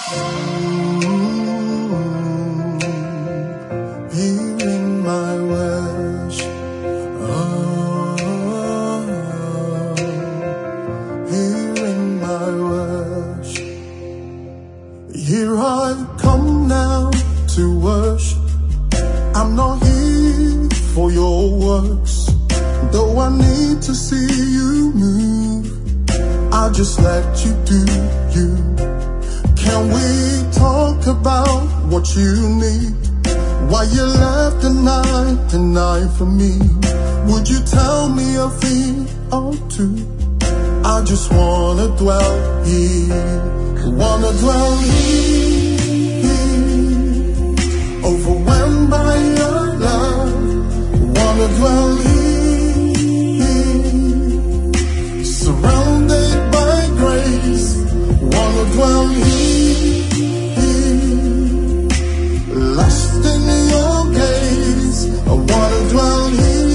Hearing my worship, oh, hearing my worship. Here I come now to worship. I'm not here for your works, though I need to see you move. I'll just let you do you. Can we talk about what you need? Why you left the night for me? Would you tell me a thing or two? I just wanna dwell here, wanna dwell here, overwhelmed by your love, wanna dwell here, surrounded by grace, wanna dwell here, lost in your gaze, I wanna dwell here.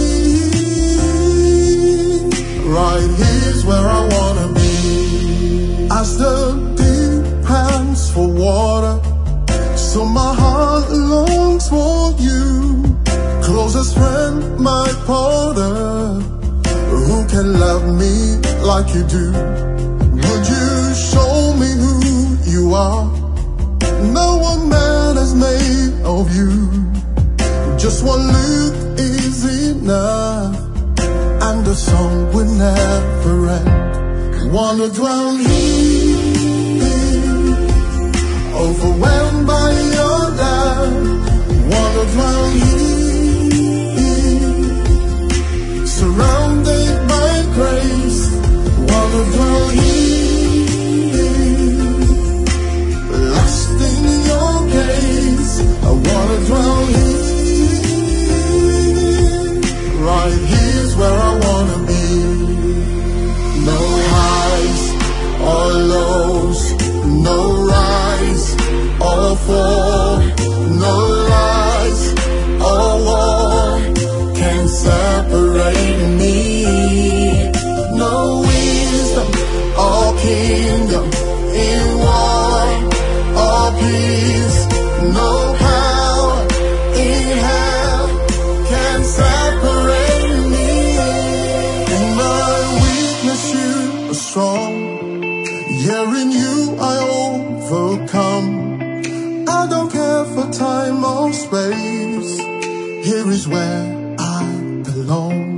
Right here's where I wanna be. As the deep pants for water, so my heart longs for you. Closest friend, my partner, who can love me like you do? Would you show me who you are? No one man has made of you. Just one look is enough, and the song will never end. Wanna dwell here, overwhelmed by your love. Wanna dwell here, surrounded by grace. Wanna dwell here, lost in your gaze. I wanna dwell here. Right here's where I wanna be. No highs or lows, no rise or fall, no lies or war can separate me. No wisdom or kingdom in war or peace, no power in hell can separate me. In my weakness you are strong, yeah, in you I overcome. I don't care for time or space, here is where I belong.